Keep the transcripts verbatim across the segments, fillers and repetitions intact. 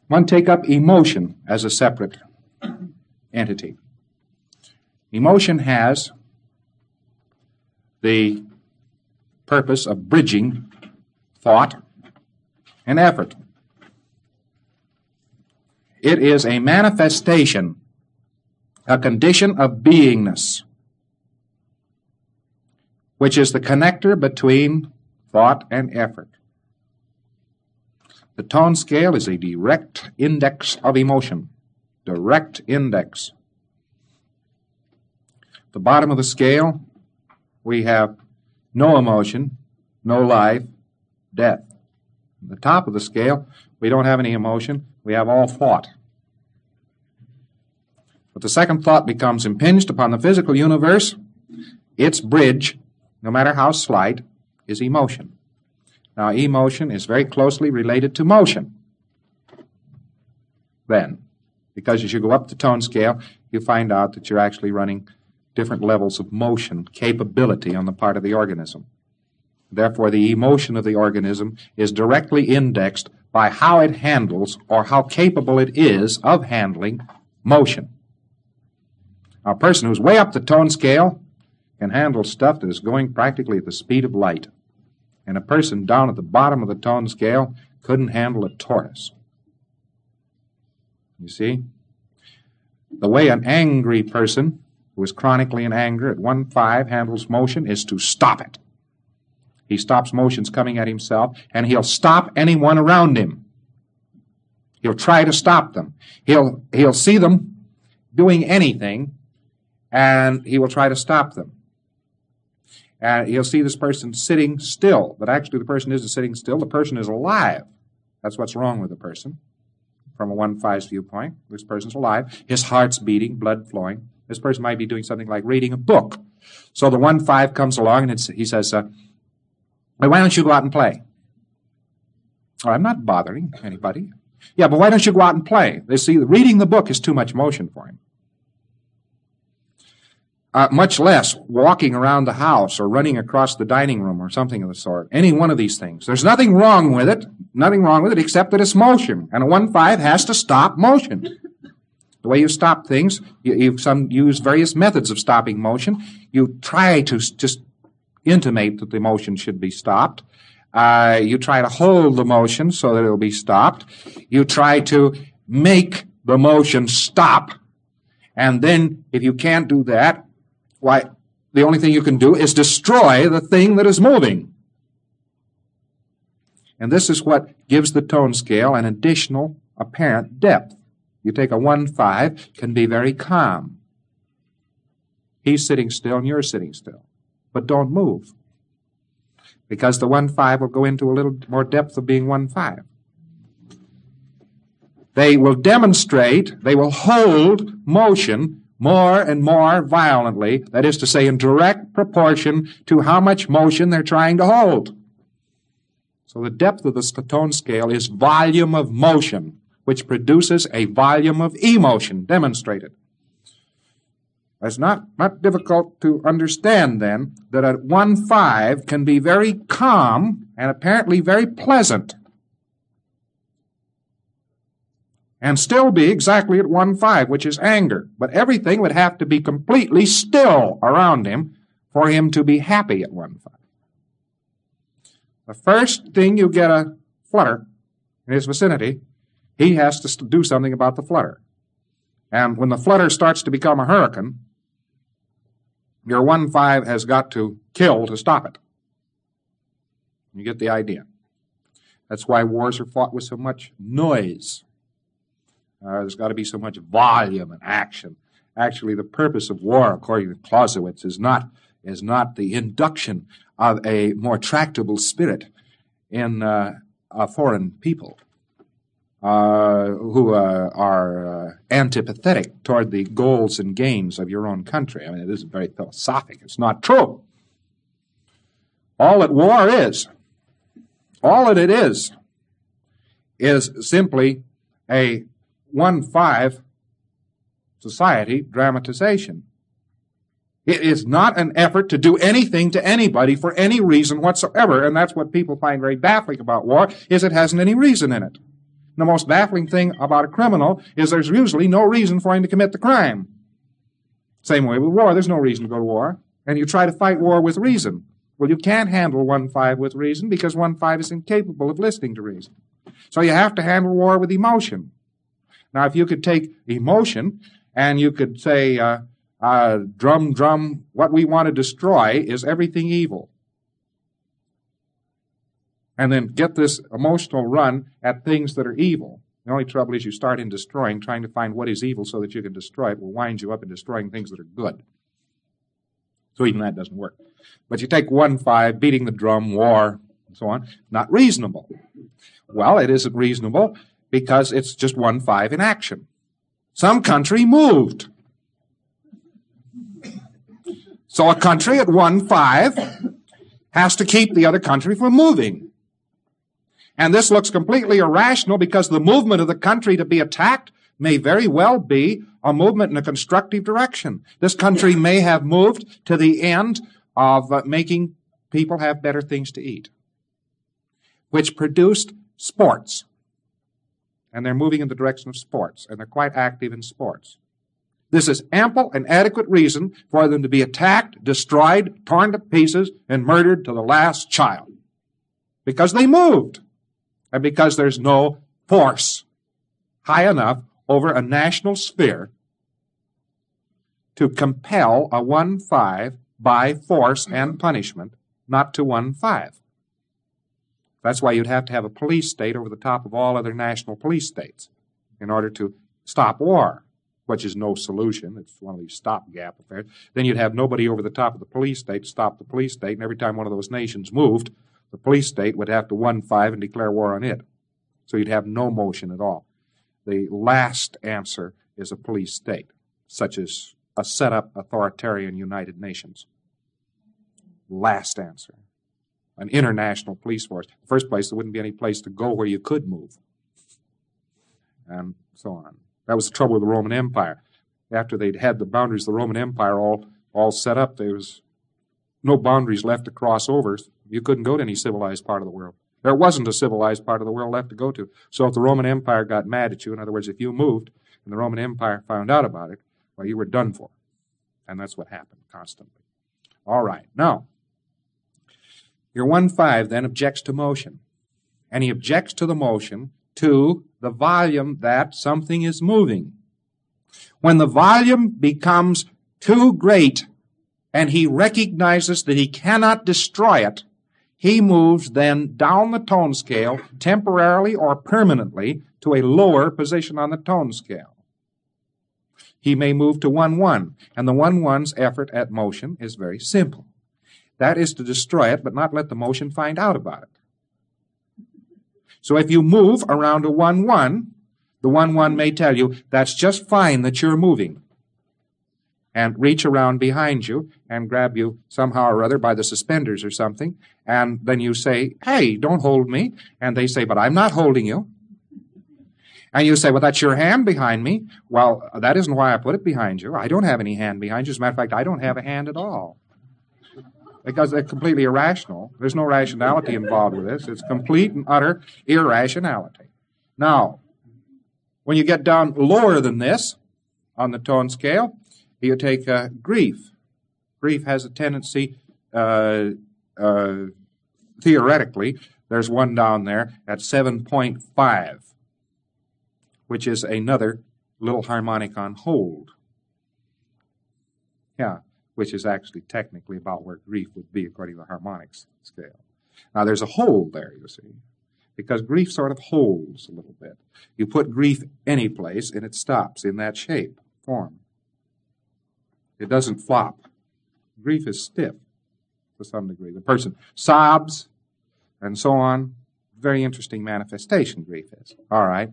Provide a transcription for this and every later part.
One, take up emotion as a separate entity. Emotion has the purpose of bridging thought and effort. It is a manifestation, a condition of beingness, which is the connector between thought and effort. The tone scale is a direct index of emotion. Direct index. At the bottom of the scale, we have no emotion, no life, death. At the top of the scale, we don't have any emotion, we have all thought. But the second thought becomes impinged upon the physical universe. Its bridge, no matter how slight, is emotion. Now, emotion is very closely related to motion. Then, because as you go up the tone scale, you find out that you're actually running different levels of motion capability on the part of the organism. Therefore, the emotion of the organism is directly indexed by how it handles or how capable it is of handling motion. Now, a person who's way up the tone scale can handle stuff that is going practically at the speed of light. And a person down at the bottom of the tone scale couldn't handle a tortoise. You see? The way an angry person who is chronically in anger at one five handles motion is to stop it. He stops motions coming at himself, and he'll stop anyone around him. He'll try to stop them. He'll, he'll see them doing anything, and he will try to stop them. And he'll see this person sitting still, but actually the person isn't sitting still. The person is alive. That's what's wrong with the person. From a one five's viewpoint, this person's alive. His heart's beating, blood flowing. This person might be doing something like reading a book. So the one five comes along and it's, he says, uh, why don't you go out and play? Oh, I'm not bothering anybody. Yeah, but why don't you go out and play? They see reading the book is too much motion for him. Uh, much less walking around the house or running across the dining room or something of the sort. Any one of these things. There's nothing wrong with it, nothing wrong with it except that it's motion. And a one five has to stop motion. The way you stop things, you, you some use various methods of stopping motion. You try to just intimate that the motion should be stopped. Uh, you try to hold the motion so that it will be stopped. You try to make the motion stop. And then, if you can't do that, why, the only thing you can do is destroy the thing that is moving. And this is what gives the tone scale an additional apparent depth. You take a one five, can be very calm. He's sitting still and you're sitting still. But don't move. Because the one five will go into a little more depth of being one five. They will demonstrate, they will hold motion more and more violently, that is to say, in direct proportion to how much motion they're trying to hold. So the depth of the tone scale is volume of motion, which produces a volume of emotion demonstrated. It's not, not difficult to understand, then, that a one five can be very calm and apparently very pleasant, and still be exactly at one five, which is anger. But everything would have to be completely still around him for him to be happy at one five. The first thing you get a flutter in his vicinity, he has to do something about the flutter. And when the flutter starts to become a hurricane, your one five has got to kill to stop it. You get the idea. That's why wars are fought with so much noise. Uh, there's got to be so much volume and action. Actually, the purpose of war, according to Clausewitz, is not is not the induction of a more tractable spirit in uh, a foreign people uh, who uh, are uh, antipathetic toward the goals and gains of your own country. I mean, it isn't very philosophic. It's not true. All that war is, all that it is, is simply a one five society dramatization. It is not an effort to do anything to anybody for any reason whatsoever, and that's what people find very baffling about war, is it hasn't any reason in it. The most baffling thing about a criminal is there's usually no reason for him to commit the crime. Same way with war. There's no reason to go to war. And you try to fight war with reason. Well, you can't handle one five with reason because one five is incapable of listening to reason. So you have to handle war with emotion. Now, if you could take emotion and you could say, uh, uh, drum, drum, what we want to destroy is everything evil. And then get this emotional run at things that are evil. The only trouble is you start in destroying, trying to find what is evil so that you can destroy it will wind you up in destroying things that are good. So even that doesn't work. But you take one five, beating the drum, war, and so on, not reasonable. Well, it isn't reasonable because it's just one five in action. Some country moved. So a country at one five has to keep the other country from moving. And this looks completely irrational because the movement of the country to be attacked may very well be a movement in a constructive direction. This country may have moved to the end of uh, making people have better things to eat, which produced sports. And they're moving in the direction of sports, and they're quite active in sports. This is ample and adequate reason for them to be attacked, destroyed, torn to pieces, and murdered to the last child. Because they moved. And because there's no force high enough over a national sphere to compel a one five by force and punishment not to one five. That's why you'd have to have a police state over the top of all other national police states in order to stop war, which is no solution. It's one of these stopgap affairs. Then you'd have nobody over the top of the police state to stop the police state, and every time one of those nations moved, the police state would have to one five and declare war on it. So you'd have no motion at all. The last answer is a police state, such as a set-up authoritarian United Nations. Last answer. An international police force. In the first place, there wouldn't be any place to go where you could move. And so on. That was the trouble with the Roman Empire. After they'd had the boundaries of the Roman Empire all, all set up, there was no boundaries left to cross over. You couldn't go to any civilized part of the world. There wasn't a civilized part of the world left to go to. So if the Roman Empire got mad at you, in other words, if you moved and the Roman Empire found out about it, well, you were done for. And that's what happened constantly. All right. Now, your one five then objects to motion. And he objects to the motion to the volume that something is moving. When the volume becomes too great and he recognizes that he cannot destroy it, he moves then down the tone scale temporarily or permanently to a lower position on the tone scale. He may move to one one, and the one one's effort at motion is very simple. That is to destroy it, but not let the motion find out about it. So if you move around a one one, the one one may tell you, that's just fine that you're moving, and reach around behind you and grab you somehow or other by the suspenders or something, and then you say, hey, don't hold me. And they say, but I'm not holding you. And you say, well, that's your hand behind me. Well, that isn't why I put it behind you. I don't have any hand behind you. As a matter of fact, I don't have a hand at all. Because they're completely irrational. There's no rationality involved with this. It's complete and utter irrationality. Now, when you get down lower than this on the tone scale, you take uh, grief. Grief has a tendency, uh, uh, theoretically, there's one down there at seven point five, which is another little harmonic on hold. Yeah, which is actually technically about where grief would be according to the harmonics scale. Now, there's a hold there, you see, because grief sort of holds a little bit. You put grief any place, and it stops in that shape, form. It doesn't flop. Grief is stiff to some degree. The person sobs and so on. Very interesting manifestation, grief is. All right.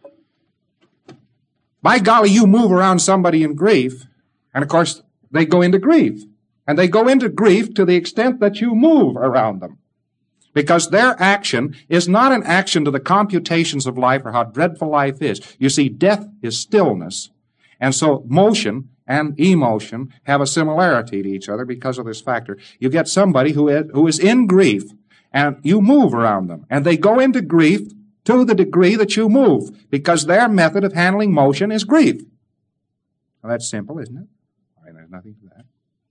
By golly, you move around somebody in grief, and of course, they go into grief. And they go into grief to the extent that you move around them. Because their action is not an action to the computations of life or how dreadful life is. You see, death is stillness. And so motion and emotion have a similarity to each other because of this factor. You get somebody who is, who is in grief, and you move around them. And they go into grief to the degree that you move, because their method of handling motion is grief. Well, that's simple, isn't it? All right, there's nothing to that.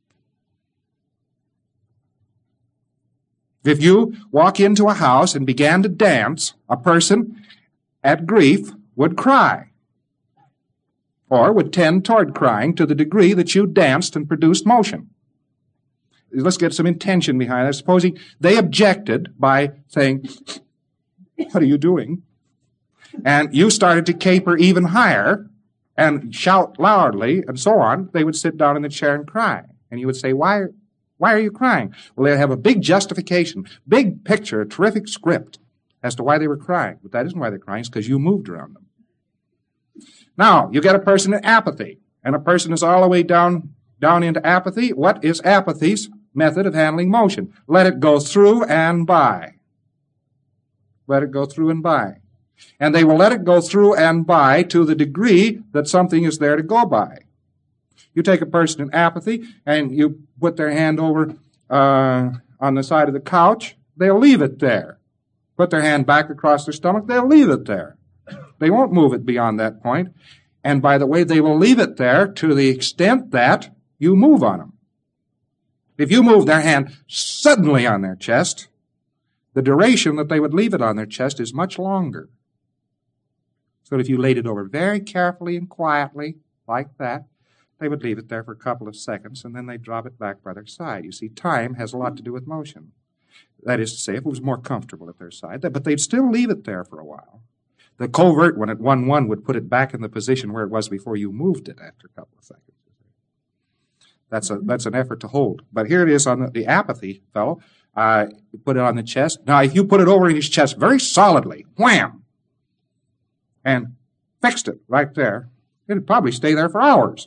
If you walk into a house and began to dance, a person at grief would cry, or would tend toward crying to the degree that you danced and produced motion. Let's get some intention behind that. Supposing they objected by saying, "What are you doing?" And you started to caper even higher and shout loudly and so on, they would sit down in the chair and cry. And you would say, why, why are you crying? Well, they'd have a big justification, big picture, a terrific script as to why they were crying. But that isn't why they're crying. It's because you moved around them. Now, you get a person in apathy, and a person is all the way down, down into apathy. What is apathy's method of handling motion? Let it go through and by. Let it go through and by. And they will let it go through and by to the degree that something is there to go by. You take a person in apathy and you put their hand over uh, on the side of the couch, they'll leave it there. Put their hand back across their stomach, they'll leave it there. They won't move it beyond that point. And by the way, they will leave it there to the extent that you move on them. If you move their hand suddenly on their chest, the duration that they would leave it on their chest is much longer. So if you laid it over very carefully and quietly, like that, they would leave it there for a couple of seconds, and then they'd drop it back by their side. You see, time has a lot to do with motion. That is to say, if it was more comfortable at their side, but they'd still leave it there for a while. The covert one at one one would put it back in the position where it was before you moved it after a couple of seconds. That's a that's an effort to hold. But here it is on the, the apathy fellow. Uh, put it on the chest. Now, if you put it over in his chest very solidly, wham, and fixed it right there, it'd probably stay there for hours.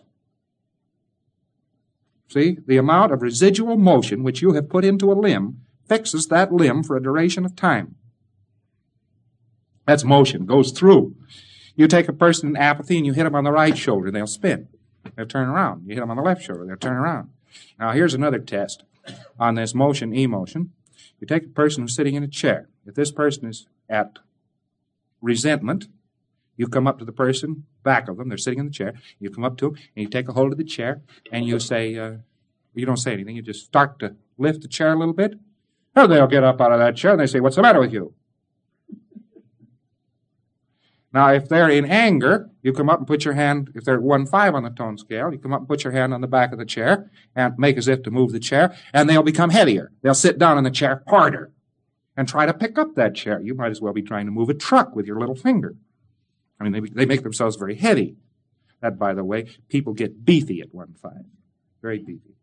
See, the amount of residual motion which you have put into a limb fixes that limb for a duration of time. That's motion, goes through. You take a person in apathy and you hit them on the right shoulder, they'll spin. They'll turn around. You hit them on the left shoulder, they'll turn around. Now, here's another test on this motion, emotion. You take a person who's sitting in a chair. If this person is at resentment, you come up to the person, back of them, they're sitting in the chair, you come up to them, and you take a hold of the chair, and you say, uh, you don't say anything, you just start to lift the chair a little bit, and they'll get up out of that chair, and they say, what's the matter with you? Now, if they're in anger, you come up and put your hand, if they're at one five on the tone scale, you come up and put your hand on the back of the chair, and make as if to move the chair, and they'll become heavier. They'll sit down in the chair harder, and try to pick up that chair. You might as well be trying to move a truck with your little finger. I mean, they, they make themselves very heavy. That, by the way, people get beefy at one five. Very beefy.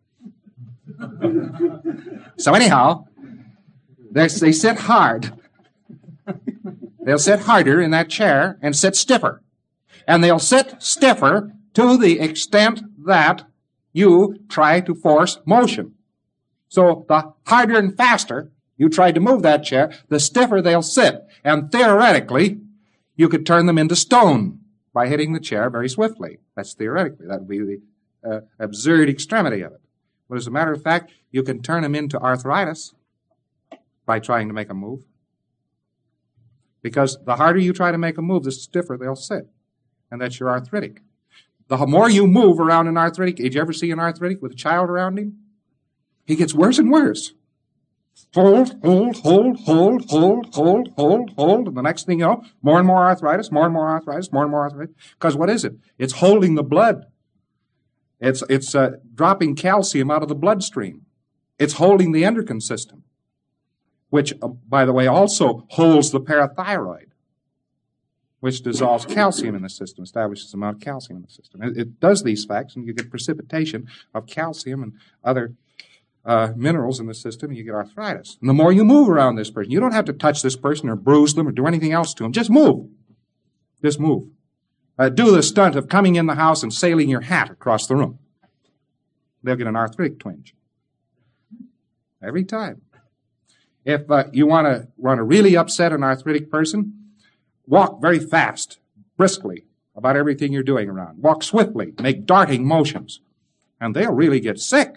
So anyhow, they sit hard. They'll sit harder in that chair and sit stiffer. And they'll sit stiffer to the extent that you try to force motion. So the harder and faster you try to move that chair, the stiffer they'll sit. And theoretically, you could turn them into stone by hitting the chair very swiftly. That's theoretically. That would be the uh, absurd extremity of it. But as a matter of fact, you can turn them into arthritis by trying to make them move. Because the harder you try to make them move, the stiffer they'll sit. And that's your arthritic. The more you move around an arthritic, did you ever see an arthritic with a child around him? He gets worse and worse. Hold, hold, hold, hold, hold, hold, hold, hold. And the next thing you know, more and more arthritis, more and more arthritis, more and more arthritis. Because what is it? It's holding the blood. It's, it's uh, dropping calcium out of the bloodstream. It's holding the endocrine system, which, uh, by the way, also holds the parathyroid, which dissolves calcium in the system, establishes the amount of calcium in the system. It, it does these facts, and you get precipitation of calcium and other Uh, minerals in the system, and you get arthritis. And the more you move around this person, you don't have to touch this person or bruise them or do anything else to them. Just move. Just move. Uh, do the stunt of coming in the house and sailing your hat across the room. They'll get an arthritic twinge. Every time. If uh, you want to want to really upset an arthritic person, walk very fast, briskly, about everything you're doing around. Walk swiftly, make darting motions, and they'll really get sick.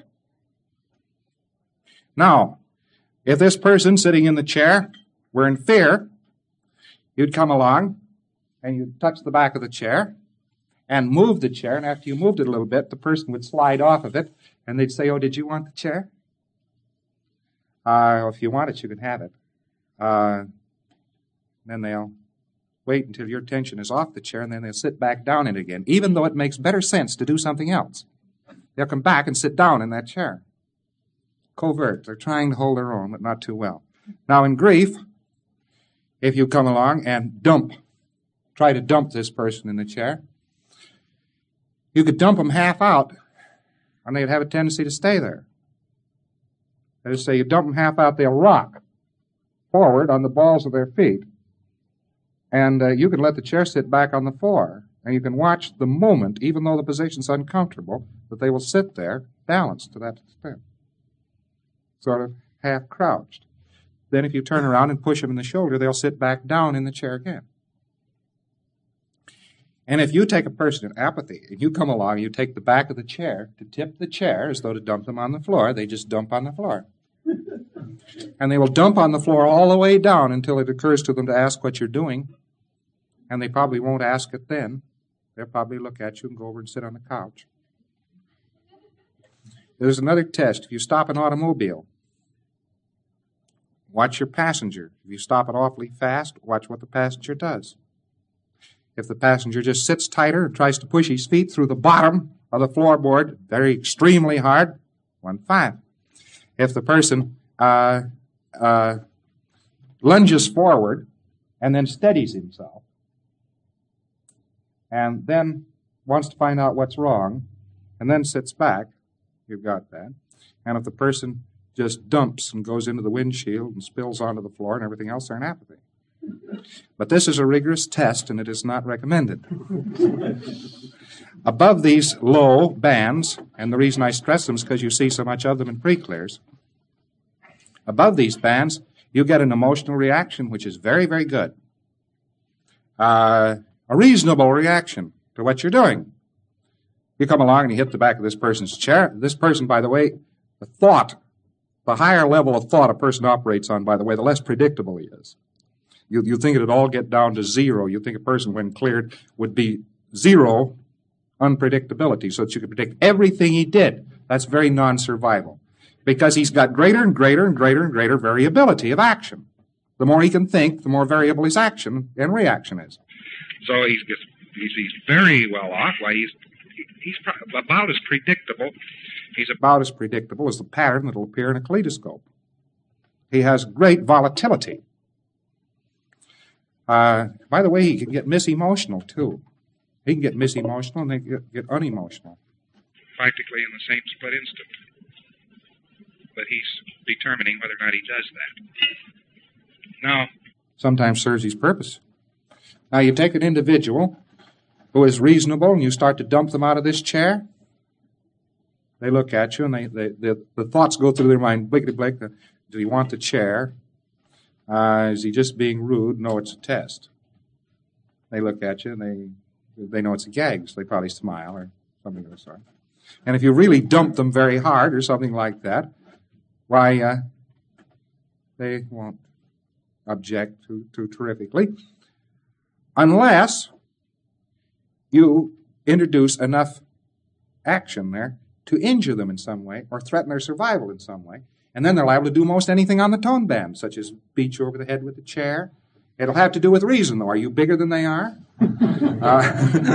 Now, if this person sitting in the chair were in fear, you'd come along and you'd touch the back of the chair and move the chair, and after you moved it a little bit, the person would slide off of it, and they'd say, "Oh, did you want the chair?" Uh, if you want it, you can have it. Uh, then they'll wait until your attention is off the chair, and then they'll sit back down in it again, even though it makes better sense to do something else. They'll come back and sit down in that chair. Covert. They're trying to hold their own, but not too well. Now, in grief, if you come along and dump, try to dump this person in the chair, you could dump them half out, and they'd have a tendency to stay there. That is to say, you dump them half out, they'll rock forward on the balls of their feet. And uh, you can let the chair sit back on the floor, and you can watch the moment, even though the position's uncomfortable, that they will sit there balanced to that extent, sort of half crouched. Then if you turn around and push them in the shoulder, they'll sit back down in the chair again. And if you take a person in apathy, and you come along and you take the back of the chair to tip the chair as though to dump them on the floor, they just dump on the floor. And they will dump on the floor all the way down until it occurs to them to ask what you're doing. And they probably won't ask it then. They'll probably look at you and go over and sit on the couch. There's another test. If you stop an automobile, watch your passenger. If you stop it awfully fast, watch what the passenger does. If the passenger just sits tighter and tries to push his feet through the bottom of the floorboard very extremely hard, one five. If the person uh, uh, lunges forward and then steadies himself and then wants to find out what's wrong and then sits back, you've got that. And if the person just dumps and goes into the windshield and spills onto the floor and everything else, they're in apathy. But this is a rigorous test, and it is not recommended. Above these low bands, and the reason I stress them is because you see so much of them in pre-clears, above these bands, you get an emotional reaction, which is very, very good. Uh, a reasonable reaction to what you're doing. You come along and you hit the back of this person's chair. This person, by the way, the thought, the higher level of thought a person operates on, by the way, the less predictable he is. You, you think it would all get down to zero. You think a person, when cleared, would be zero unpredictability, so that you could predict everything he did. That's very non-survival, because he's got greater and greater and greater and greater variability of action. The more he can think, the more variable his action and reaction is. So he's he's, he's very well off. Why, he's he's about as predictable. He's about as predictable as the pattern that will appear in a kaleidoscope. He has great volatility. Uh, by the way, he can get misemotional, too. He can get misemotional and then get, get unemotional. Practically in the same split instant. But he's determining whether or not he does that. Now, sometimes serves his purpose. Now, you take an individual who is reasonable and you start to dump them out of this chair. They look at you and they, they, they the thoughts go through their mind. Blickety blink. Do he want the chair? Uh, is he just being rude? No, it's a test. They look at you and they they know it's a gag, so they probably smile or something of the sort. And if you really dump them very hard or something like that, why, uh, they won't object too, too terrifically, unless you introduce enough action there to injure them in some way or threaten their survival in some way. And then they're liable to do most anything on the tone band, such as beat you over the head with a chair. It'll have to do with reason, though. Are you bigger than they are? uh,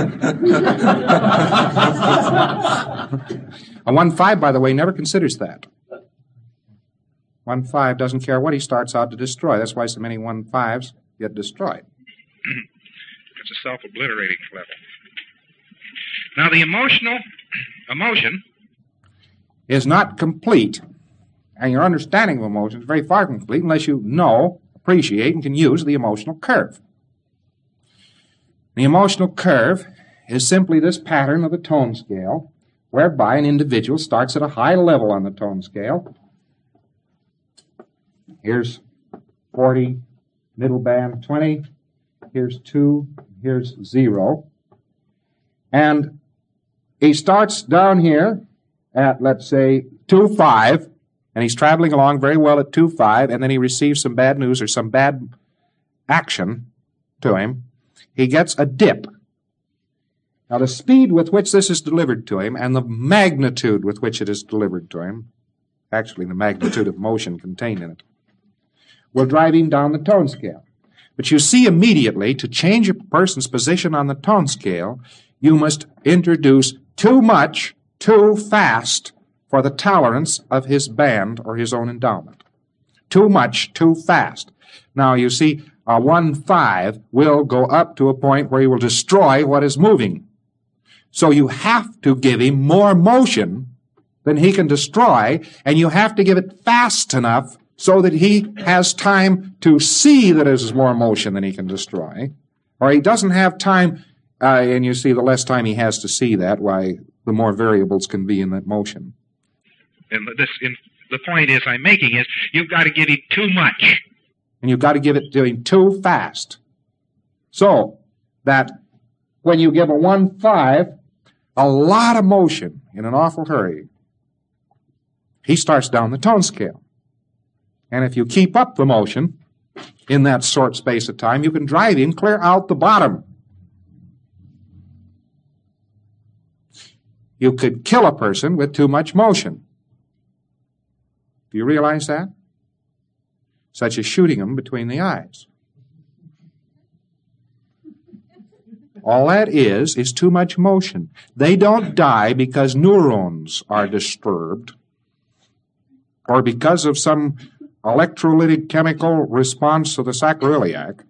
a one five, by the way, never considers that. one five doesn't care what he starts out to destroy. That's why so many one fives get destroyed. It's a self-obliterating level. Now, the emotional emotion is not complete. And your understanding of emotion is very far from complete unless you know, appreciate, and can use the emotional curve. The emotional curve is simply this pattern of the tone scale, whereby an individual starts at a high level on the tone scale. Here's forty, middle band twenty, here's two, here's zero. And he starts down here at, let's say, two five, and he's traveling along very well at two five, and then he receives some bad news or some bad action, to him, he gets a dip. Now, the speed with which this is delivered to him and the magnitude with which it is delivered to him, actually the magnitude of motion contained in it, will drive him down the tone scale. But you see immediately, to change a person's position on the tone scale, you must introduce too much, too fast, for the tolerance of his band or his own endowment. Too much, too fast. Now, you see, a one five will go up to a point where he will destroy what is moving. So you have to give him more motion than he can destroy, and you have to give it fast enough so that he has time to see that there's more motion than he can destroy, or he doesn't have time, uh, and you see, the less time he has to see that, why, the more variables can be in that motion. And this, in, the point is I'm making is you've got to give him too much. And you've got to give it to him too fast. So that when you give a one five a lot of motion in an awful hurry, he starts down the tone scale. And if you keep up the motion in that short space of time, you can drive him clear out the bottom. You could kill a person with too much motion. Do you realize that? Such as shooting them between the eyes. All that is, is too much motion. They don't die because neurons are disturbed or because of some electrolytic chemical response to the sacroiliac.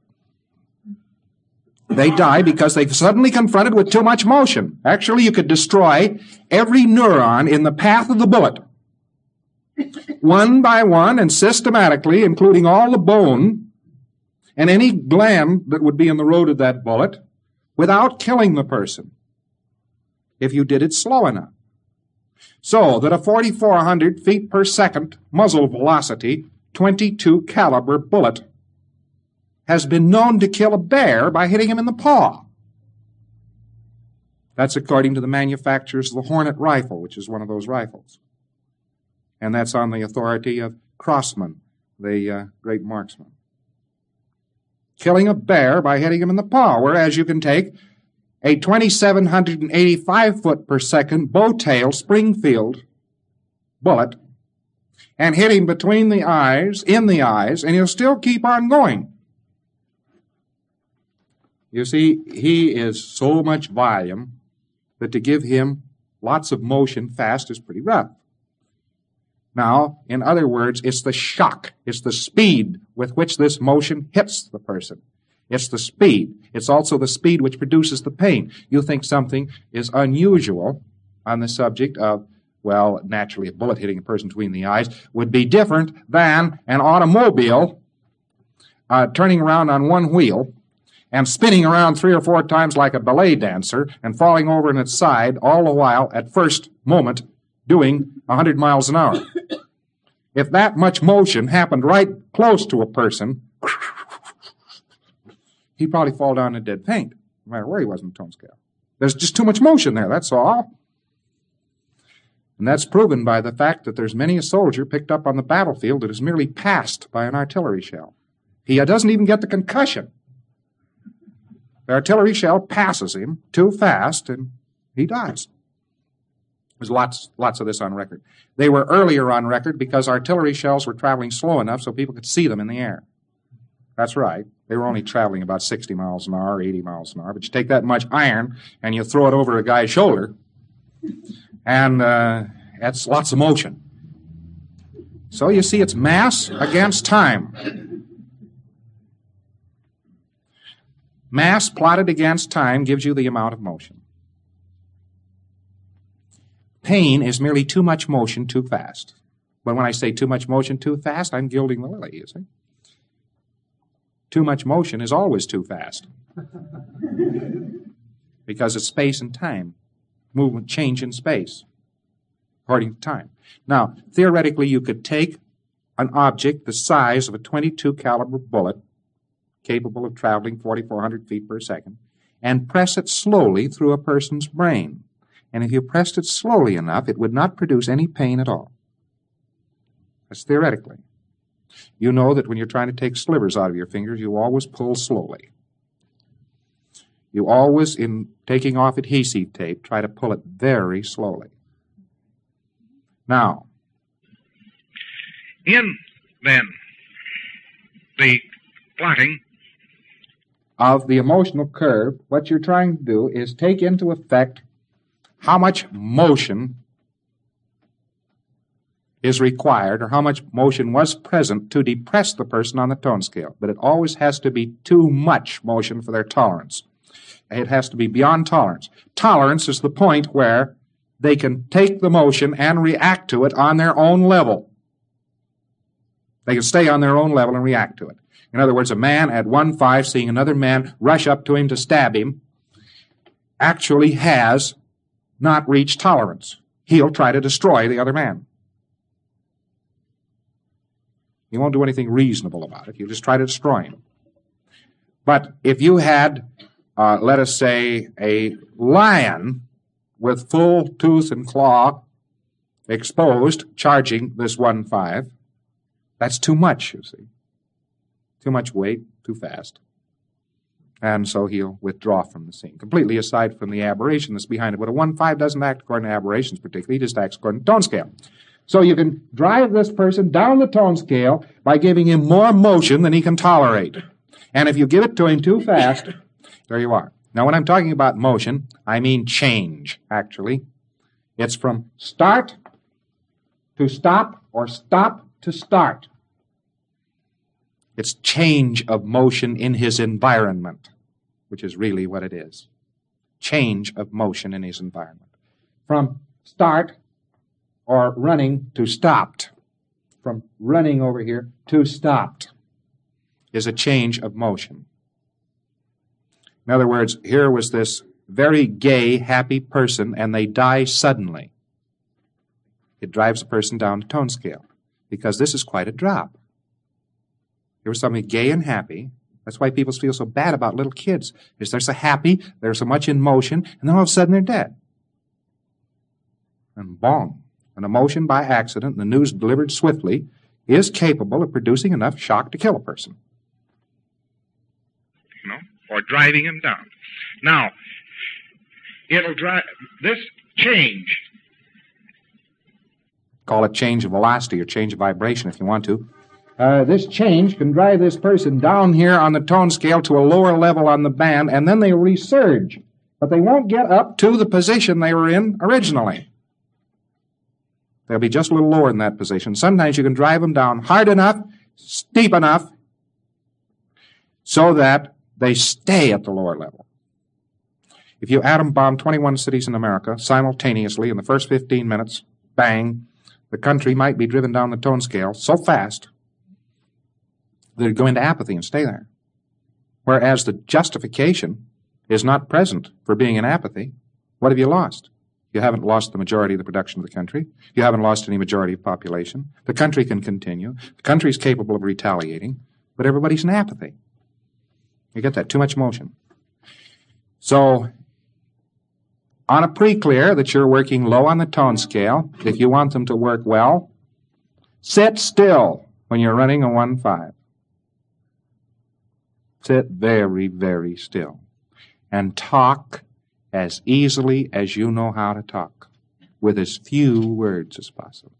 They die because they've suddenly confronted with too much motion. Actually, you could destroy every neuron in the path of the bullet, one by one and systematically, including all the bone and any gland that would be in the road of that bullet, without killing the person, if you did it slow enough. So that a forty-four hundred feet per second muzzle velocity, twenty-two caliber bullet has been known to kill a bear by hitting him in the paw. That's according to the manufacturers of the Hornet rifle, which is one of those rifles. And that's on the authority of Crossman, the uh, great marksman. Killing a bear by hitting him in the paw, whereas you can take a twenty-seven eighty-five foot per second bow-tail Springfield bullet and hit him between the eyes, in the eyes, and he'll still keep on going. You see, he is so much volume that to give him lots of motion fast is pretty rough. Now, in other words, it's the shock, it's the speed with which this motion hits the person. It's the speed. It's also the speed which produces the pain. You think something is unusual on the subject of, well, naturally a bullet hitting a person between the eyes would be different than an automobile uh, turning around on one wheel and spinning around three or four times like a ballet dancer and falling over on its side all the while at first moment doing one hundred miles an hour. If that much motion happened right close to a person, he'd probably fall down in dead faint, no matter where he was in the tone scale. There's just too much motion there, that's all. And that's proven by the fact that there's many a soldier picked up on the battlefield that is merely passed by an artillery shell. He doesn't even get the concussion. The artillery shell passes him too fast, and he dies. There's lots, lots of this on record. They were earlier on record because artillery shells were traveling slow enough so people could see them in the air. That's right. They were only traveling about sixty miles an hour, eighty miles an hour. But you take that much iron and you throw it over a guy's shoulder, and uh, that's lots of motion. So you see, it's mass against time. Mass plotted against time gives you the amount of motion. Pain is merely too much motion too fast. But when I say too much motion too fast, I'm gilding the lily, you see. Too much motion is always too fast. Because it's space and time. Movement, change in space. According to time. Now, theoretically, you could take an object the size of a twenty-two caliber bullet, capable of traveling forty-four hundred feet per second, and press it slowly through a person's brain. And if you pressed it slowly enough, it would not produce any pain at all. That's theoretically. You know that when you're trying to take slivers out of your fingers, you always pull slowly. you always, in taking off adhesive tape, try to pull it very slowly. Now, in, then, the plotting of the emotional curve, what you're trying to do is take into effect how much motion is required or how much motion was present to depress the person on the tone scale. But it always has to be too much motion for their tolerance. It has to be beyond tolerance. Tolerance is the point where they can take the motion and react to it on their own level. They can stay on their own level and react to it. In other words, a man at one five seeing another man rush up to him to stab him actually has not reached tolerance. He'll try to destroy the other man. He won't do anything reasonable about it. He'll just try to destroy him. But if you had, uh, let us say, a lion with full tooth and claw exposed charging this one five, that's too much, you see. Too much weight, too fast. And so he'll withdraw from the scene, completely aside from the aberration that's behind it. But a one five doesn't act according to aberrations particularly, he just acts according to tone scale. So you can drive this person down the tone scale by giving him more motion than he can tolerate. And if you give it to him too fast, there you are. Now, when I'm talking about motion, I mean change, actually. It's from start to stop or stop to start. It's change of motion in his environment, which is really what it is. Change of motion in his environment. From start or running to stopped. From running over here to stopped is a change of motion. In other words, here was this very gay, happy person, and they die suddenly. It drives a person down the tone scale, because this is quite a drop. Here was somebody gay and happy. That's why people feel so bad about little kids, because they're so happy, they're so much in motion, and then all of a sudden they're dead. And bong, an emotion by accident, the news delivered swiftly, is capable of producing enough shock to kill a person. You know, or driving him down. Now, it'll drive this change. Call it change of velocity or change of vibration if you want to. Uh, this change can drive this person down here on the tone scale to a lower level on the band, and then they resurge. But they won't get up to the position they were in originally. They'll be just a little lower in that position. Sometimes you can drive them down hard enough, steep enough, so that they stay at the lower level. If you atom bomb twenty-one cities in America simultaneously in the first fifteen minutes, bang, the country might be driven down the tone scale so fast they'd go into apathy and stay there. Whereas the justification is not present for being in apathy. What have you lost? You haven't lost the majority of the production of the country. You haven't lost any majority of population. The country can continue. The country is capable of retaliating, but everybody's in apathy. You get that? Too much motion. So, on a pre-clear that you're working low on the tone scale, if you want them to work well, sit still when you're running a one five. Sit very, very still. And talk as easily as you know how to talk, with as few words as possible.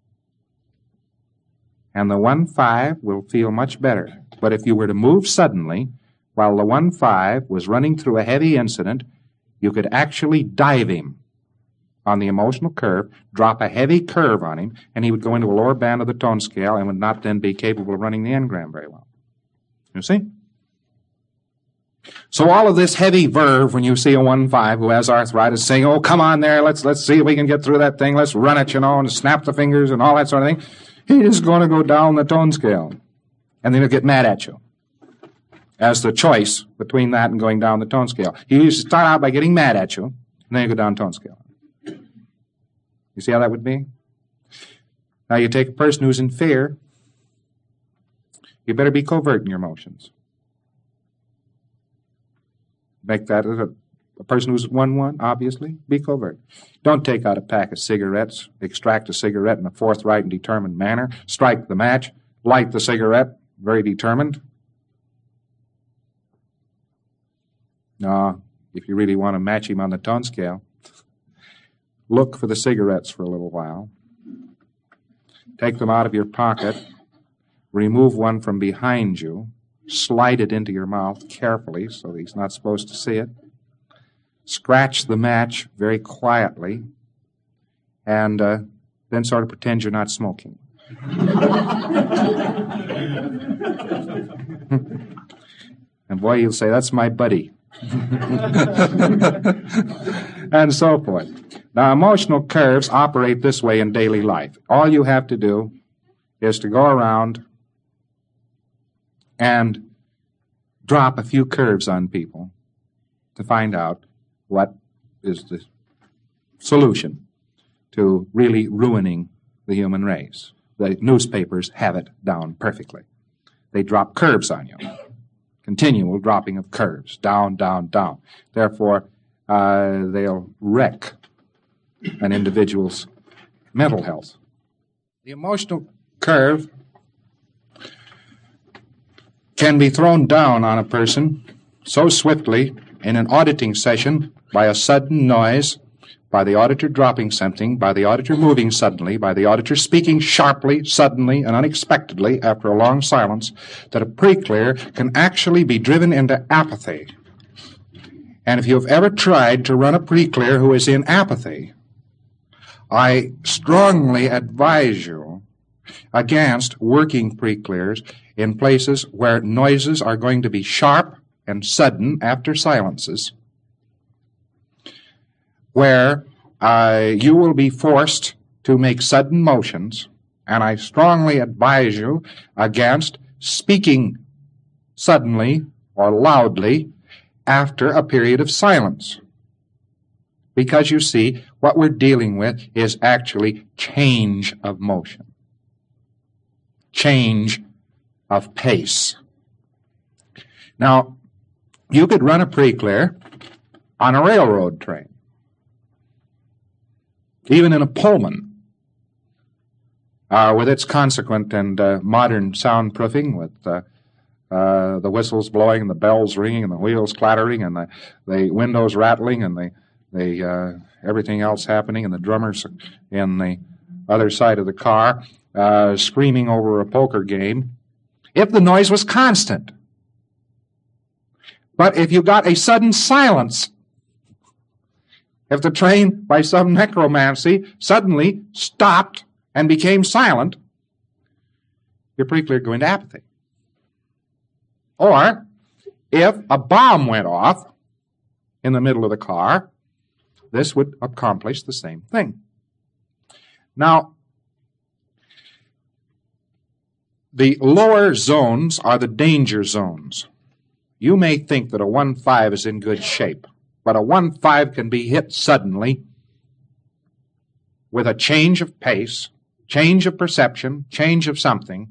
And the one five will feel much better. But if you were to move suddenly, while the one five was running through a heavy incident, you could actually dive him on the emotional curve, drop a heavy curve on him, and he would go into a lower band of the tone scale and would not then be capable of running the engram very well. You see? So all of this heavy verve when you see a one five who has arthritis saying, oh, come on there, let's let's see if we can get through that thing, let's run it, you know, and snap the fingers and all that sort of thing, he is going to go down the tone scale. And then he'll get mad at you as the choice between that and going down the tone scale. He used to start out by getting mad at you, and then you go down tone scale. You see how that would be? Now you take a person who's in fear, you better be covert in your motions. Make that a, a person who's one one, obviously, be covert. Don't take out a pack of cigarettes, extract a cigarette in a forthright and determined manner, strike the match, light the cigarette, very determined. No, if you really want to match him on the tone scale. Look for the cigarettes for a little while. Take them out of your pocket. Remove one from behind you. Slide it into your mouth carefully so that he's not supposed to see it. Scratch the match very quietly. And uh, then sort of pretend you're not smoking. And boy, you'll say, that's my buddy. And so forth. Now, emotional curves operate this way in daily life. All you have to do is to go around and drop a few curves on people to find out what is the solution to really ruining the human race. The newspapers have it down perfectly. They drop curves on you. Continual dropping of curves. Down, down, down. Therefore, uh, they'll wreck an individual's mental health. The emotional curve can be thrown down on a person so swiftly in an auditing session by a sudden noise, by the auditor dropping something, by the auditor moving suddenly, by the auditor speaking sharply, suddenly, and unexpectedly after a long silence, that a pre-clear can actually be driven into apathy. And if you've ever tried to run a pre-clear who is in apathy, I strongly advise you against working pre-clears in places where noises are going to be sharp and sudden after silences, where uh, you will be forced to make sudden motions, and I strongly advise you against speaking suddenly or loudly after a period of silence. Because you see, what we're dealing with is actually change of motion, change of pace. Now, you could run a pre-clear on a railroad train, even in a Pullman, uh, with its consequent and uh, modern soundproofing, with uh, uh, the whistles blowing and the bells ringing and the wheels clattering and the, the windows rattling and the, the uh, everything else happening, and the drummers in the other side of the car uh, screaming over a poker game, if the noise was constant. But if you got a sudden silence, if the train, by some necromancy, suddenly stopped and became silent, you're pretty clear to go into apathy. Or, if a bomb went off in the middle of the car, this would accomplish the same thing. Now, the lower zones are the danger zones. You may think that a one five is in good shape, but a one five can be hit suddenly with a change of pace, change of perception, change of something,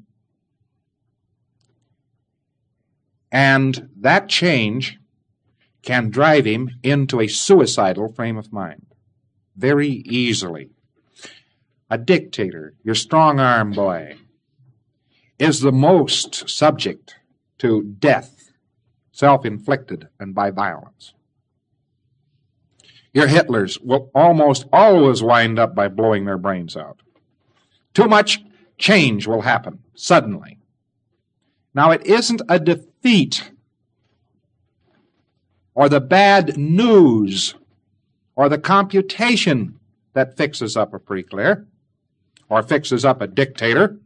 and that change can drive him into a suicidal frame of mind very easily. A dictator, your strong-arm boy, is the most subject to death, self-inflicted and by violence. Your Hitlers will almost always wind up by blowing their brains out. Too much change will happen suddenly. Now, it isn't a defeat or the bad news or the computation that fixes up a pre-clear or fixes up a dictator.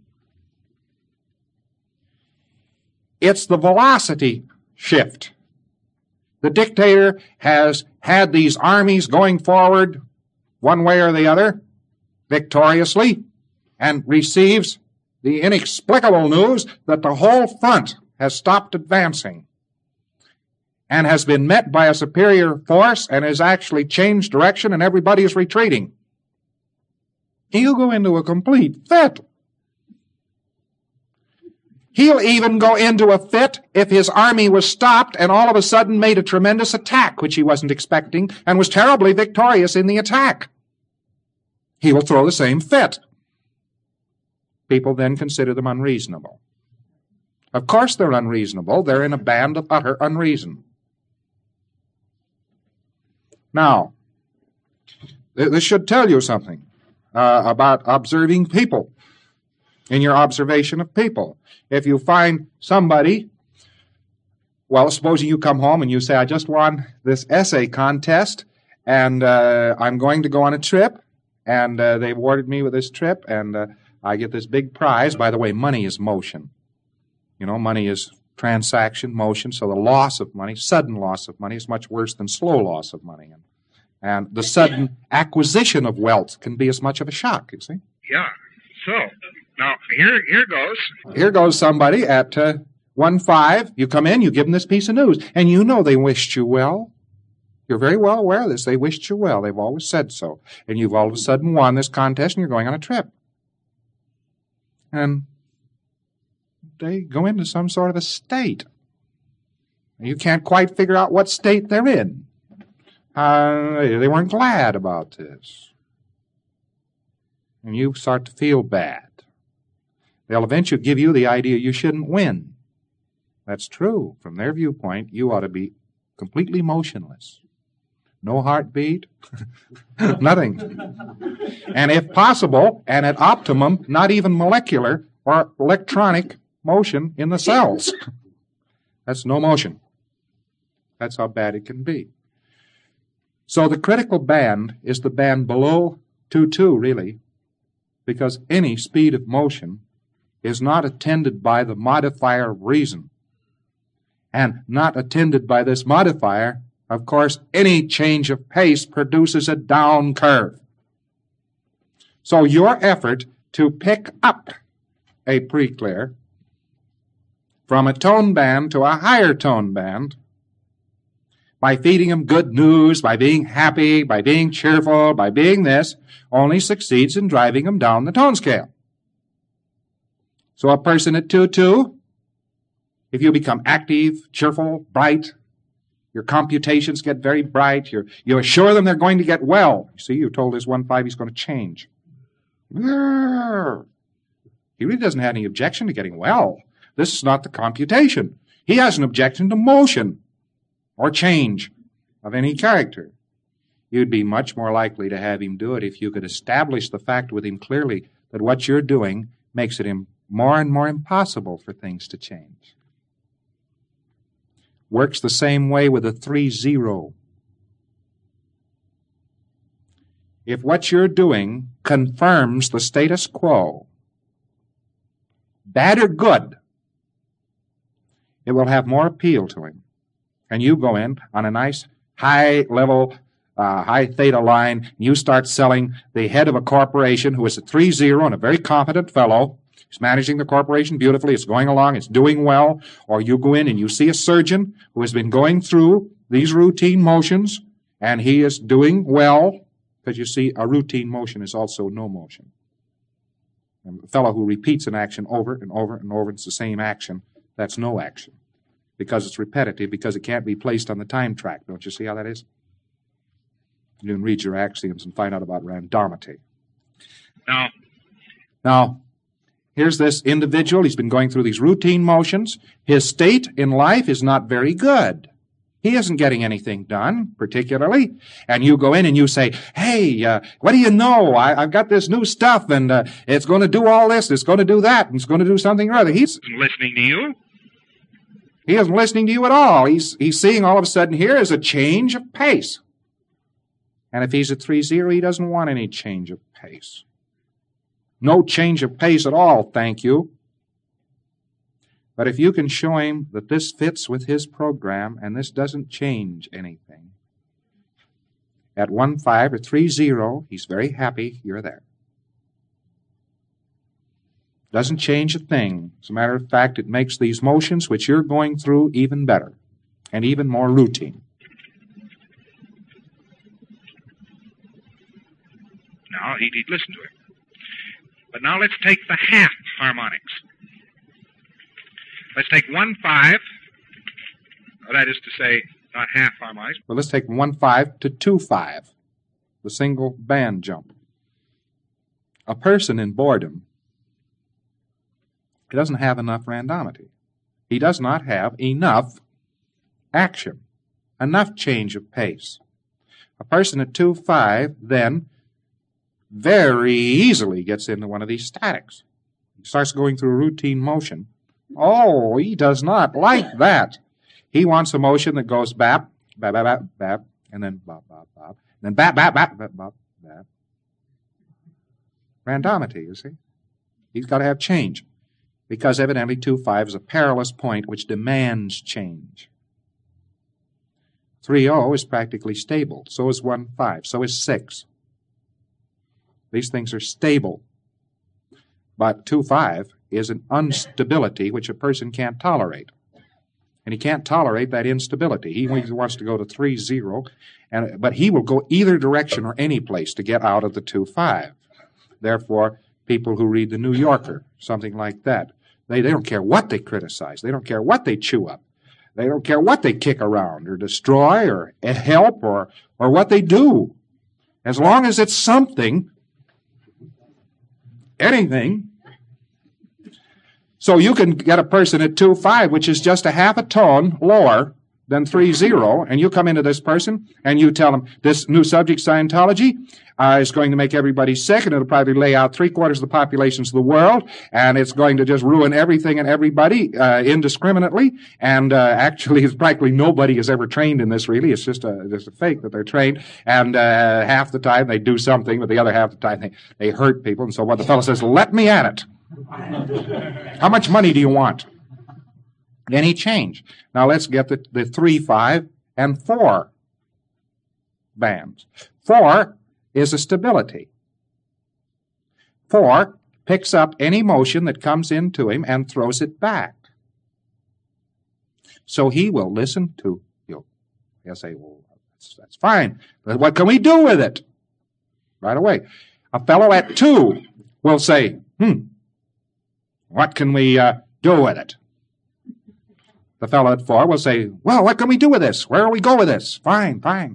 It's the velocity shift. The dictator has had these armies going forward one way or the other victoriously and receives the inexplicable news that the whole front has stopped advancing and has been met by a superior force and has actually changed direction and everybody is retreating. He'll go into a complete fit. He'll even go into a fit if his army was stopped and all of a sudden made a tremendous attack, which he wasn't expecting, and was terribly victorious in the attack. He will throw the same fit. People then consider them unreasonable. Of course they're unreasonable. They're in a band of utter unreason. Now, th- this should tell you something uh, about observing people, in your observation of people. If you find somebody, well, supposing you come home and you say, I just won this essay contest, and uh, I'm going to go on a trip, and uh, they awarded me with this trip, and uh, I get this big prize. By the way, money is motion. You know, money is transaction, motion, so the loss of money, sudden loss of money, is much worse than slow loss of money. And, and the sudden acquisition of wealth can be as much of a shock, you see. Yeah. So, now, here here goes. Here goes somebody at uh, one five. You come in, you give them this piece of news, and you know they wished you well. You're very well aware of this. They wished you well. They've always said so. And you've all of a sudden won this contest, and you're going on a trip. And they go into some sort of a state. You can't quite figure out what state they're in. Uh, they weren't glad about this. And you start to feel bad. They'll eventually give you the idea you shouldn't win. That's true. From their viewpoint, you ought to be completely motionless. No heartbeat, nothing. And if possible, and at optimum, not even molecular or electronic motion in the cells. That's no motion. That's how bad it can be. So the critical band is the band below two two, really, because any speed of motion is not attended by the modifier of reason. And not attended by this modifier, of course, any change of pace produces a down curve. So your effort to pick up a pre-clear from a tone band to a higher tone band, by feeding him good news, by being happy, by being cheerful, by being this, only succeeds in driving him down the tone scale. So a person at two two, if you become active, cheerful, bright, your computations get very bright, you're, you assure them they're going to get well. You see, you told this one five he's going to change. He really doesn't have any objection to getting well. This is not the computation. He has an objection to motion or change of any character. You'd be much more likely to have him do it if you could establish the fact with him clearly that what you're doing makes it more and more impossible for things to change. Works the same way with a three zero. If what you're doing confirms the status quo, bad or good, it will have more appeal to him. And you go in on a nice high-level, uh, high theta line, and you start selling the head of a corporation who is a three zero and a very competent fellow. He's managing the corporation beautifully. It's going along. It's doing well. Or you go in and you see a surgeon who has been going through these routine motions, and he is doing well, because you see, a routine motion is also no motion. And a fellow who repeats an action over and over and over, it's the same action, that's no action. Because it's repetitive, because it can't be placed on the time track. Don't you see how that is? You can read your axioms and find out about randomity. Now, now, here's this individual. He's been going through these routine motions. His state in life is not very good. He isn't getting anything done, particularly. And you go in and you say, hey, uh, what do you know? I, I've got this new stuff, and uh, it's going to do all this, it's going to do that, and it's going to do something or other. He's listening to you. He isn't listening to you at all. He's, he's seeing all of a sudden here is a change of pace. And if he's at three zero, he doesn't want any change of pace. No change of pace at all, thank you. But if you can show him that this fits with his program and this doesn't change anything, at one five or three zero, he's very happy you're there. Doesn't change a thing. As a matter of fact, it makes these motions which you're going through even better and even more routine. Now, he'd, he'd listen to him. But now let's take the half harmonics. Let's take one five, well, that is to say, not half harmonics. Well, let's take one five to two five, the single band jump. A person in boredom, he doesn't have enough randomity. He does not have enough action, enough change of pace. A person at two five then very easily gets into one of these statics. He starts going through a routine motion. Oh, he does not like that. He wants a motion that goes bap, bap, bap, bap, bap, and then bop, bop, bop, and then bap, bap, bap, bap, bop, bap. Randomity, you see. He's got to have change, because evidently two five is a perilous point which demands change. three oh is practically stable. So is one five. So is six. These things are stable. But two five is an instability which a person can't tolerate. And he can't tolerate that instability. He wants to go to three zero, and, but he will go either direction or any place to get out of the two five. Therefore, people who read the New Yorker, something like that, they, they don't care what they criticize. They don't care what they chew up. They don't care what they kick around or destroy or help or, or what they do. As long as it's something, anything. So you can get a person at two five, which is just a half a tone lower than three zero, and you come into this person and you tell them this new subject, Scientology, uh, is going to make everybody sick, and it'll probably lay out three quarters of the populations of the world, and it's going to just ruin everything and everybody uh, indiscriminately. And uh, actually, it's practically nobody is ever trained in this. Really, it's just a just a fake that they're trained. And uh, half the time they do something, but the other half the time they they hurt people. And so what the fellow says, "Let me at it. How much money do you want?" Any change. Now let's get the, the three, five, and four bands. Four is a stability. Four picks up any motion that comes into him and throws it back. So he will listen to you. He'll say, well, that's, that's fine, but what can we do with it? Right away. A fellow at two will say, hmm, what can we uh, do with it? The fellow at four will say, well, what can we do with this? Where will we go with this? Fine, fine.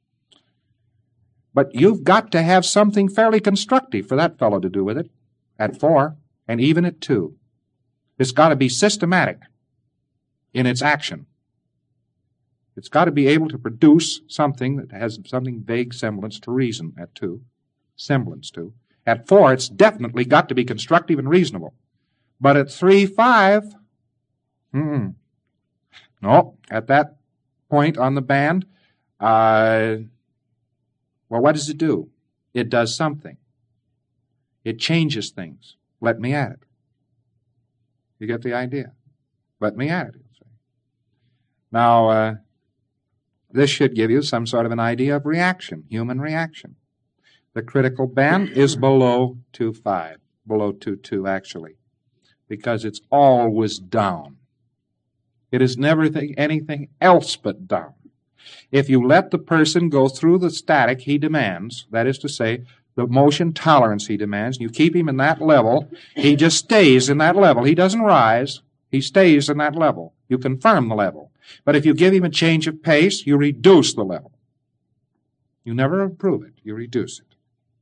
But you've got to have something fairly constructive for that fellow to do with it at four and even at two. It's got to be systematic in its action. It's got to be able to produce something that has something vague semblance to reason at two, semblance to. At four, it's definitely got to be constructive and reasonable. But at three, five, hmm. No, at that point on the band, uh, well, what does it do? It does something. It changes things. Let me at it. You get the idea? Let me at it. Now, uh, this should give you some sort of an idea of reaction, human reaction. The critical band is below two five, below two two actually, because it's always down. It is never th- anything else but down. If you let the person go through the static he demands, that is to say, the motion tolerance he demands, and you keep him in that level, he just stays in that level. He doesn't rise. He stays in that level. You confirm the level. But if you give him a change of pace, you reduce the level. You never improve it. You reduce it.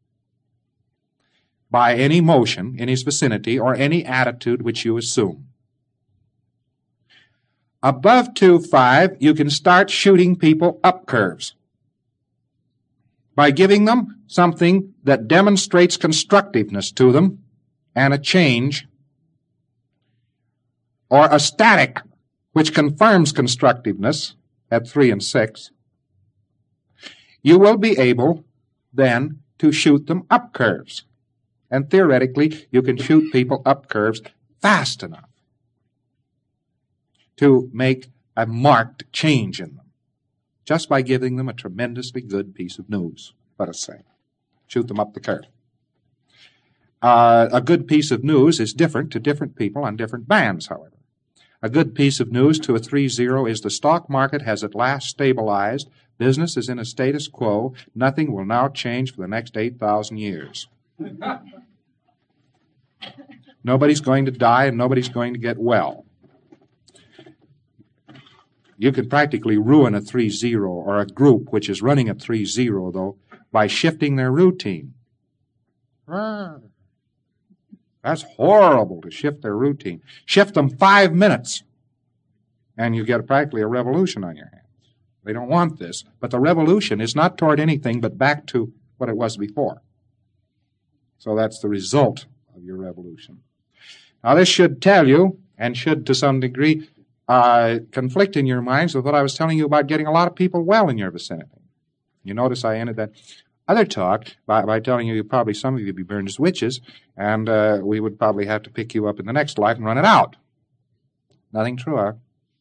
By any motion in his vicinity or any attitude which you assume. Above two five, you can start shooting people up curves by giving them something that demonstrates constructiveness to them and a change, or a static which confirms constructiveness at three and six. You will be able then to shoot them up curves. And theoretically, you can shoot people up curves fast enough to make a marked change in them, just by giving them a tremendously good piece of news, let us say. Shoot them up the curve. Uh, a good piece of news is different to different people on different bands, however. A good piece of news to a three zero is the stock market has at last stabilized, business is in a status quo, nothing will now change for the next eight thousand years. Nobody's going to die and nobody's going to get well. You can practically ruin a three zero or a group which is running at three zero, though, by shifting their routine. That's horrible to shift their routine. Shift them five minutes, and you get practically a revolution on your hands. They don't want this. But the revolution is not toward anything but back to what it was before. So that's the result of your revolution. Now this should tell you, and should to some degree uh, conflict in your minds with what I was telling you about getting a lot of people well in your vicinity. You notice I ended that other talk by, by telling you, you probably some of you would be burned as witches, and uh, we would probably have to pick you up in the next life and run it out. Nothing truer.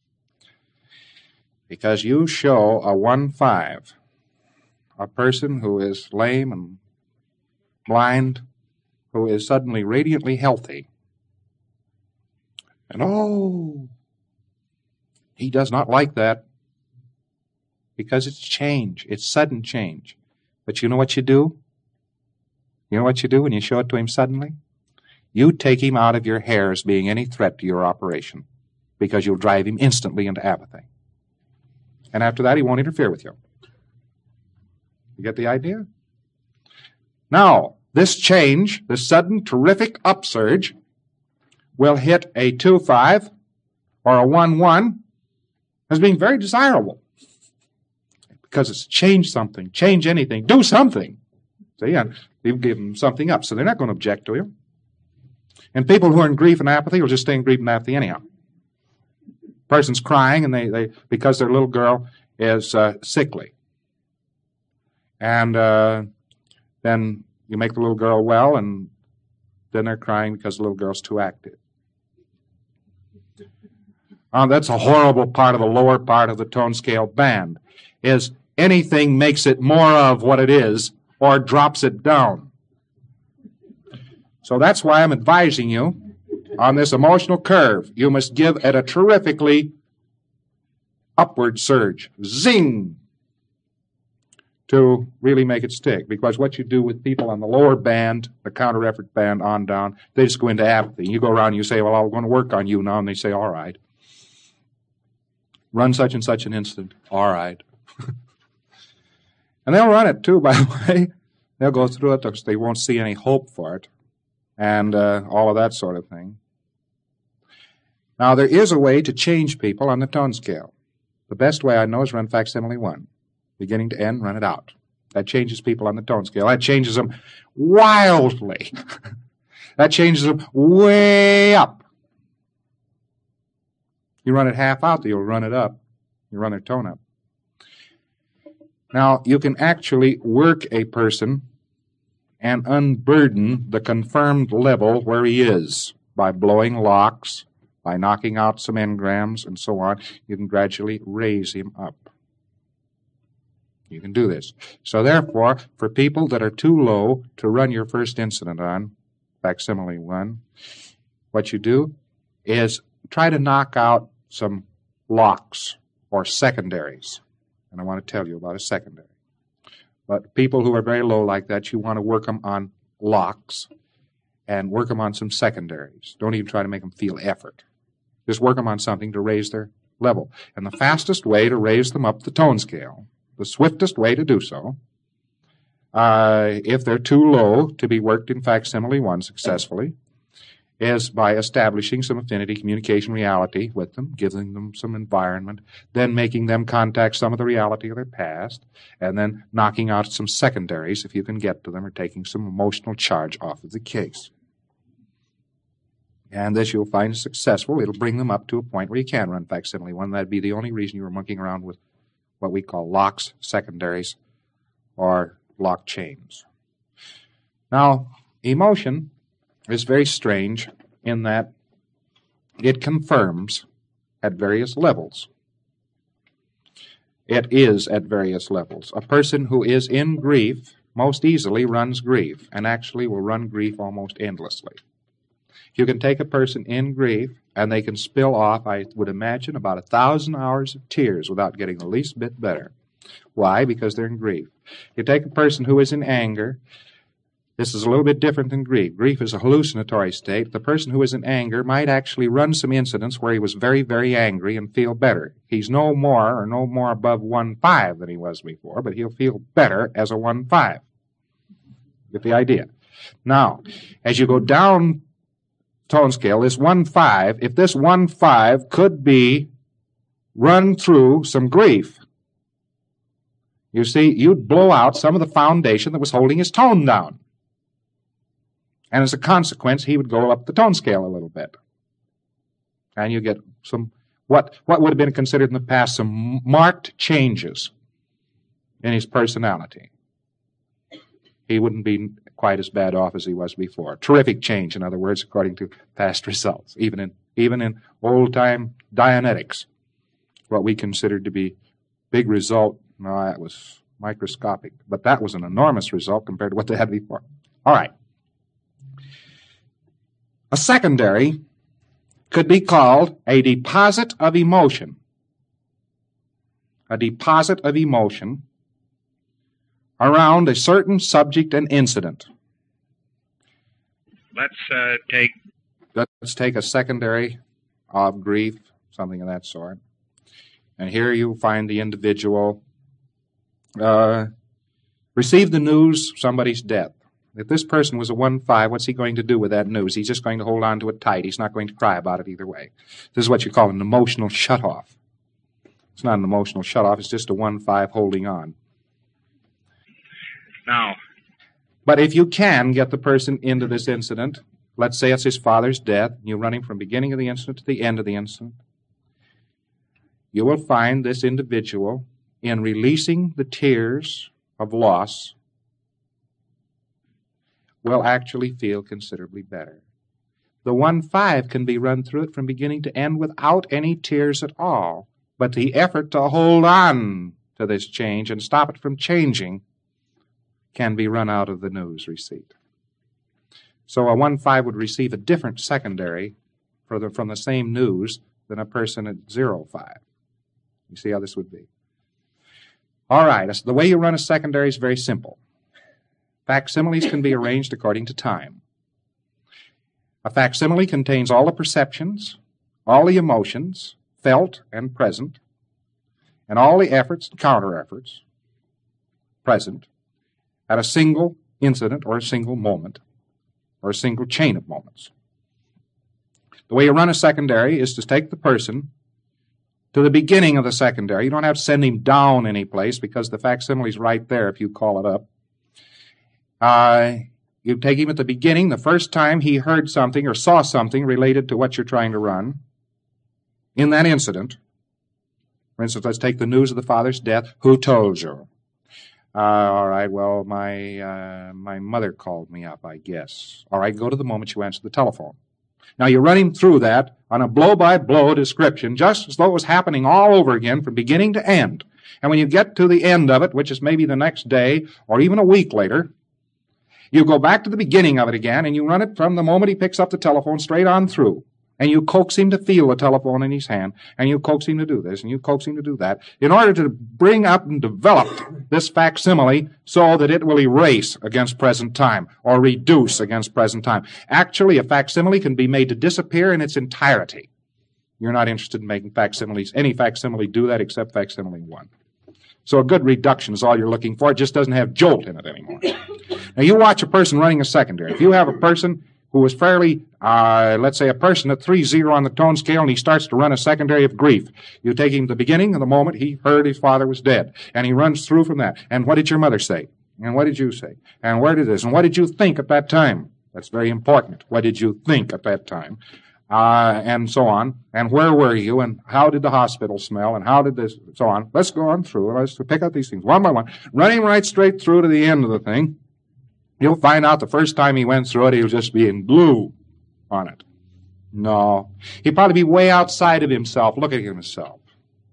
Because you show a one five, a person who is lame and blind, who is suddenly radiantly healthy. And oh, he does not like that because it's change. It's sudden change. But you know what you do? You know what you do when you show it to him suddenly? You take him out of your hair as being any threat to your operation because you'll drive him instantly into apathy. And after that, he won't interfere with you. You get the idea? Now, this change, this sudden, terrific upsurge, will hit a two five or a one one as being very desirable. Because it's change something, change anything, do something. See, and you give them something up, so they're not going to object to you. And people who are in grief and apathy will just stay in grief and apathy anyhow. Person's crying, and they, they because their little girl is uh, sickly. And uh, then you make the little girl well, and then they're crying because the little girl's too active. Oh, that's a horrible part of the lower part of the tone scale band, is anything makes it more of what it is or drops it down. So that's why I'm advising you on this emotional curve. You must give it a terrifically upward surge. Zing! To really make it stick. Because what you do with people on the lower band, the counter-effort band on down, they just go into apathy. You go around and you say, well, I'm going to work on you now. And they say, all right. Run such and such an instant. All right. And they'll run it, too, by the way. They'll go through it because they won't see any hope for it. And uh, all of that sort of thing. Now, there is a way to change people on the tone scale. The best way I know is run facsimile one. Beginning to end, run it out. That changes people on the tone scale. That changes them wildly. That changes them way up. You run it half out, you'll run it up. You run their tone up. Now, you can actually work a person and unburden the confirmed level where he is by blowing locks, by knocking out some engrams, and so on. You can gradually raise him up. You can do this. So therefore, for people that are too low to run your first incident on, facsimile one, what you do is try to knock out some locks or secondaries. And I want to tell you about a secondary. But people who are very low like that, you want to work them on locks and work them on some secondaries. Don't even try to make them feel effort. Just work them on something to raise their level. And the fastest way to raise them up the tone scale, the swiftest way to do so, uh, if they're too low to be worked in facsimile one successfully, is by establishing some affinity, communication, reality with them, giving them some environment, then making them contact some of the reality of their past, and then knocking out some secondaries, if you can get to them, or taking some emotional charge off of the case. And this you'll find successful. It'll bring them up to a point where you can run facsimile one. That'd be the only reason you were monkeying around with what we call locks, secondaries, or lock chains. Now, emotion is very strange in that it confirms at various levels. It is at various levels. A person who is in grief most easily runs grief, and actually will run grief almost endlessly. You can take a person in grief, and they can spill off, I would imagine, about a thousand hours of tears without getting the least bit better. Why? Because they're in grief. You take a person who is in anger. This is a little bit different than grief. Grief is a hallucinatory state. The person who is in anger might actually run some incidents where he was very, very angry and feel better. He's no more or no more above one five than he was before, but he'll feel better as a one five. Get the idea? Now, as you go down tone scale, this one five, if this one five could be run through some grief, You see, you'd blow out some of the foundation that was holding his tone down. And as a consequence, he would go up the tone scale a little bit. And you get some, what, what would have been considered in the past some marked changes in his personality. He wouldn't be quite as bad off as he was before. Terrific change, in other words, according to past results, even in, even in old-time Dianetics. What we considered to be big result, no, that was microscopic, but that was an enormous result compared to what they had before. All right. A secondary could be called a deposit of emotion. A deposit of emotion around a certain subject and incident. Let's uh, take... Let's take a secondary of grief, something of that sort. And here you find the individual uh, receive the news of somebody's death. If this person was a one five, what's he going to do with that news? He's just going to hold on to it tight. He's not going to cry about it either way. This is what you call an emotional shutoff. It's not an emotional shutoff. It's just a one five holding on. Now. But if you can get the person into this incident, let's say it's his father's death, and you run him from the beginning of the incident to the end of the incident, you will find this individual in releasing the tears of loss will actually feel considerably better. The one five can be run through it from beginning to end without any tears at all, but the effort to hold on to this change and stop it from changing can be run out of the news receipt. So a one five would receive a different secondary for the, from the same news than a person at zero five. You see how this would be? All right, the way you run a secondary is very simple. Facsimiles can be arranged according to time. A facsimile contains all the perceptions, all the emotions, felt and present, and all the efforts and counter-efforts, present, at a single incident or a single moment, or a single chain of moments. The way you run a secondary is to take the person to the beginning of the secondary. You don't have to send him down any place because the facsimile is right there if you call it up. Uh, you take him at the beginning, the first time he heard something or saw something related to what you're trying to run in that incident. For instance, let's take the news of the father's death. Who told you? Uh, all right, well, my uh, my mother called me up, I guess. All right, go to the moment you answer the telephone. Now, you run him through that on a blow-by-blow description, just as though it was happening all over again from beginning to end. And when you get to the end of it, which is maybe the next day or even a week later, you go back to the beginning of it again, and you run it from the moment he picks up the telephone straight on through. And you coax him to feel the telephone in his hand, and you coax him to do this, and you coax him to do that, in order to bring up and develop this facsimile so that it will erase against present time, or reduce against present time. Actually, a facsimile can be made to disappear in its entirety. You're not interested in making facsimiles, any facsimile do that except facsimile one. So a good reduction is all you're looking for. It just doesn't have jolt in it anymore. Now, you watch a person running a secondary. If you have a person who was fairly, uh, let's say a person at three zero on the tone scale, and he starts to run a secondary of grief. You take him to the beginning of the moment he heard his father was dead, and he runs through from that. And what did your mother say? And what did you say? And where did this? And what did you think at that time? That's very important. What did you think at that time? Uh, and so on. And where were you? And how did the hospital smell? And how did this? So on. Let's go on through. Let's pick out these things one by one. Running right straight through to the end of the thing. You'll find out the first time he went through it, he was just being blue on it. No. He'd probably be way outside of himself, looking at himself.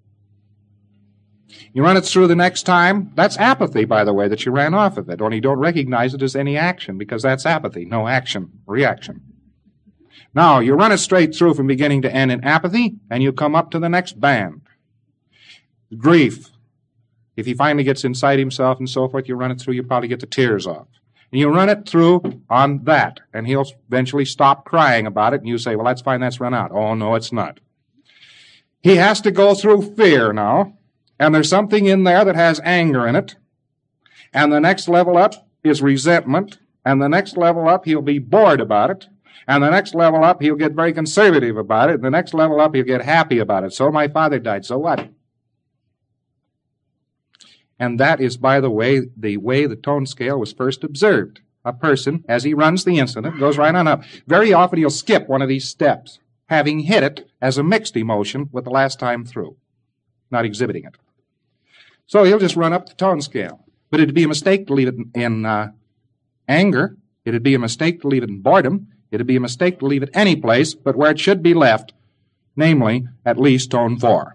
You run it through the next time, that's apathy, by the way, that you ran off of it, only you don't recognize it as any action, because that's apathy, no action, reaction. Now, you run it straight through from beginning to end in apathy, and you come up to the next band. Grief. If he finally gets inside himself and so forth, you run it through, you probably get the tears off. And you run it through on that, and he'll eventually stop crying about it, and you say, well, that's fine, that's run out. Oh, no, it's not. He has to go through fear now, and there's something in there that has anger in it, and the next level up is resentment, and the next level up he'll be bored about it, and the next level up he'll get very conservative about it, and the next level up he'll get happy about it. So my father died, so what? And that is, by the way, the way the tone scale was first observed. A person, as he runs the incident, goes right on up. Very often he'll skip one of these steps, having hit it as a mixed emotion with the last time through, not exhibiting it. So he'll just run up the tone scale. But it'd be a mistake to leave it in, in uh, anger. It'd be a mistake to leave it in boredom. It'd be a mistake to leave it any place but where it should be left, namely, at least tone four.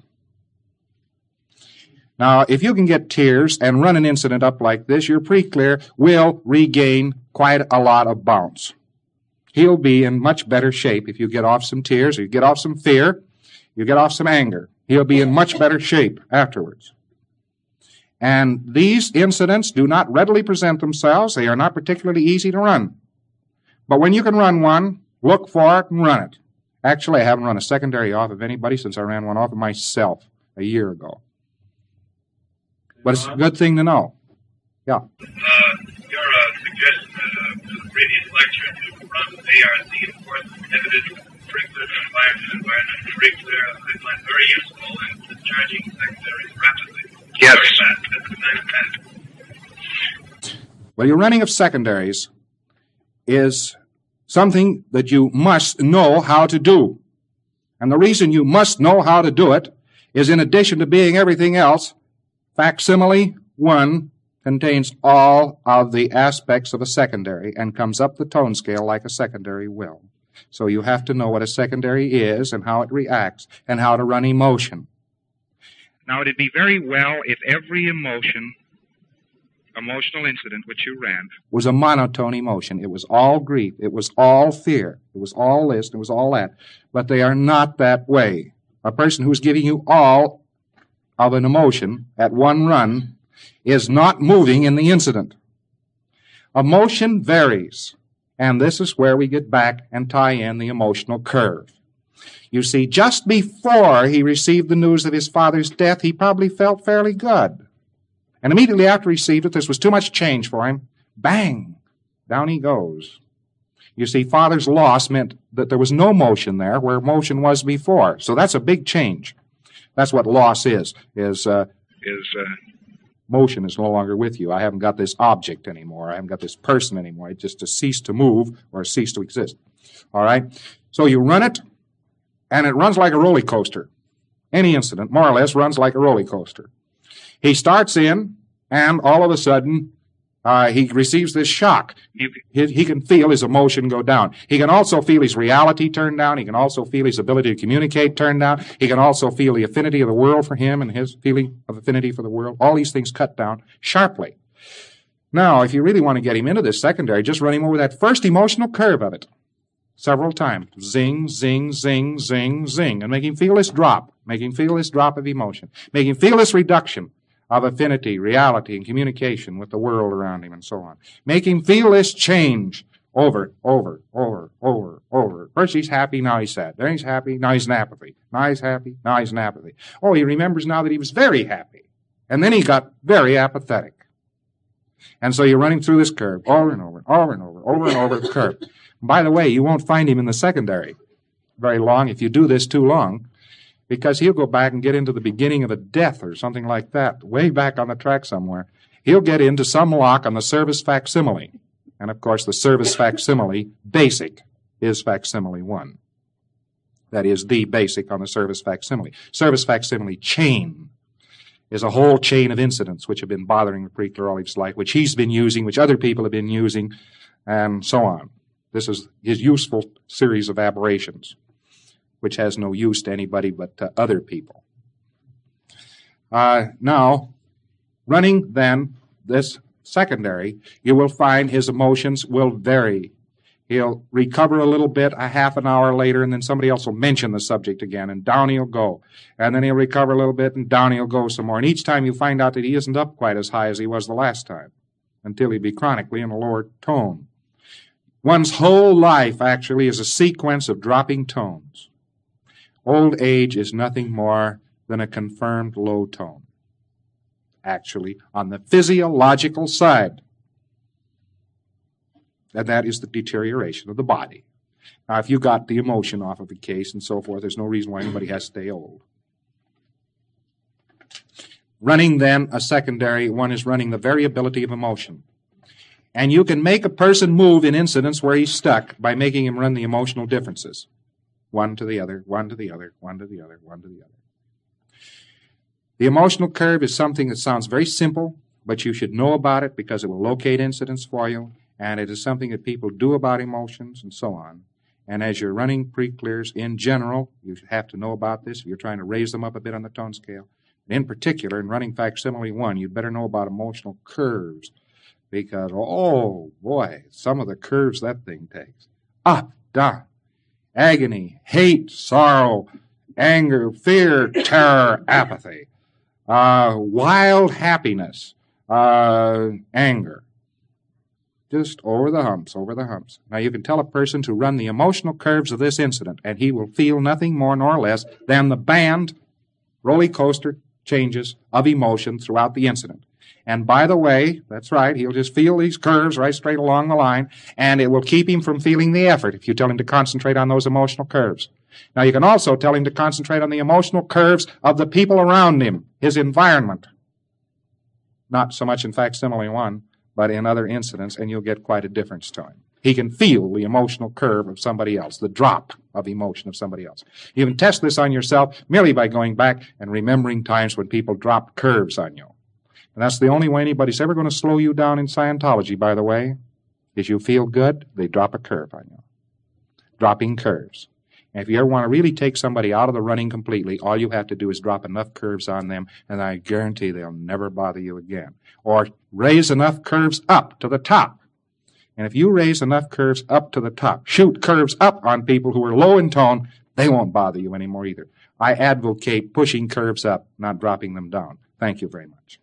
Now, if you can get tears and run an incident up like this, you're pretty clear will regain quite a lot of bounce. He'll be in much better shape if you get off some tears, or you get off some fear, you get off some anger. He'll be in much better shape afterwards. And these incidents do not readily present themselves. They are not particularly easy to run. But when you can run one, look for it and run it. Actually, I haven't run a secondary off of anybody since I ran one off of myself a year ago. But it's a good thing to know. Yeah. Uh, your uh, suggestion uh, to the previous lecture to run A R C, of course, inhibited sprinkler to environment, environment to sprinkler, I find very useful in discharging secondaries rapidly. Yes. Very fast, at the time of Well, your running of secondaries is something that you must know how to do. And the reason you must know how to do it is, in addition to being everything else, facsimile one contains all of the aspects of a secondary and comes up the tone scale like a secondary will. So you have to know what a secondary is and how it reacts and how to run emotion. Now, it'd be very well if every emotion, emotional incident which you ran, was a monotone emotion. It was all grief. It was all fear. It was all this. It was all that. But they are not that way. A person who's giving you all of an emotion at one run is not moving in the incident. Emotion varies, and this is where we get back and tie in the emotional curve. You see, just before he received the news of his father's death, he probably felt fairly good. And immediately after he received it, this was too much change for him. Bang! Down he goes. You see, father's loss meant that there was no motion there where motion was before. So that's a big change. That's what loss is, is uh, is uh, motion is no longer with you. I haven't got this object anymore. I haven't got this person anymore. It just to cease to move or cease to exist. All right? So you run it, and it runs like a roller coaster. Any incident, more or less, runs like a roller coaster. He starts in, and all of a sudden, uh, he receives this shock. you, He, he can feel his emotion go down. He can also feel his reality turn down. He can also feel his ability to communicate turn down. He can also feel the affinity of the world for him and his feeling of affinity for the world. All these things cut down sharply. Now, if you really want to get him into this secondary, just run him over that first emotional curve of it several times. Zing, zing, zing, zing, zing. And make him feel this drop. Make him feel this drop of emotion. Make him feel this reduction of affinity, reality, and communication with the world around him, and so on. Make him feel this change over, over, over, over, over. First he's happy, now he's sad. Then he's happy, now he's in apathy. Now he's happy, now he's in apathy. Oh, he remembers now that he was very happy. And then he got very apathetic. And so you're running through this curve over and over, over and over, over and over the curve. And by the way, you won't find him in the secondary very long if you do this too long, because he'll go back and get into the beginning of a death or something like that, way back on the track somewhere. He'll get into some lock on the service facsimile. And, of course, the service facsimile basic is facsimile one. That is the basic on the service facsimile. Service facsimile chain is a whole chain of incidents which have been bothering the preacher all his life, which he's been using, which other people have been using, and so on. This is his useful series of aberrations, which has no use to anybody but to other people. Uh, now, running then this secondary, you will find his emotions will vary. He'll recover a little bit a half an hour later, and then somebody else will mention the subject again, and down he'll go. And then he'll recover a little bit, and down he'll go some more. And each time you find out that he isn't up quite as high as he was the last time, until he'd be chronically in a lower tone. One's whole life, actually, is a sequence of dropping tones. Old age is nothing more than a confirmed low tone, actually, on the physiological side. And that is the deterioration of the body. Now, if you got the emotion off of the case and so forth, there's no reason why anybody has to stay old. running then a secondary, one is running the variability of emotion. And you can make a person move in incidents where he's stuck by making him run the emotional differences. One to the other, one to the other, one to the other, one to the other. The emotional curve is something that sounds very simple, but you should know about it because it will locate incidents for you, and it is something that people do about emotions and so on. And as you're running pre-clears in general, you have to know about this if you're trying to raise them up a bit on the tone scale. In particular, in running facsimile one, you'd better know about emotional curves because, oh boy, some of the curves that thing takes. Up, down, agony, hate, sorrow, anger, fear, terror, apathy, uh, wild happiness, uh, anger. Just over the humps, over the humps. Now you can tell a person to run the emotional curves of this incident, and he will feel nothing more nor less than the band roller coaster changes of emotion throughout the incident. And by the way, that's right, he'll just feel these curves right straight along the line, and it will keep him from feeling the effort if you tell him to concentrate on those emotional curves. Now you can also tell him to concentrate on the emotional curves of the people around him, his environment. Not so much in facsimile one, but in other incidents, and you'll get quite a difference to him. He can feel the emotional curve of somebody else, the drop of emotion of somebody else. You can test this on yourself merely by going back and remembering times when people dropped curves on you. And that's the only way anybody's ever going to slow you down in Scientology, by the way, is you feel good, they drop a curve on you. Dropping curves. And if you ever want to really take somebody out of the running completely, all you have to do is drop enough curves on them, and I guarantee they'll never bother you again. Or raise enough curves up to the top. And if you raise enough curves up to the top, shoot curves up on people who are low in tone, they won't bother you anymore either. I advocate pushing curves up, not dropping them down. Thank you very much.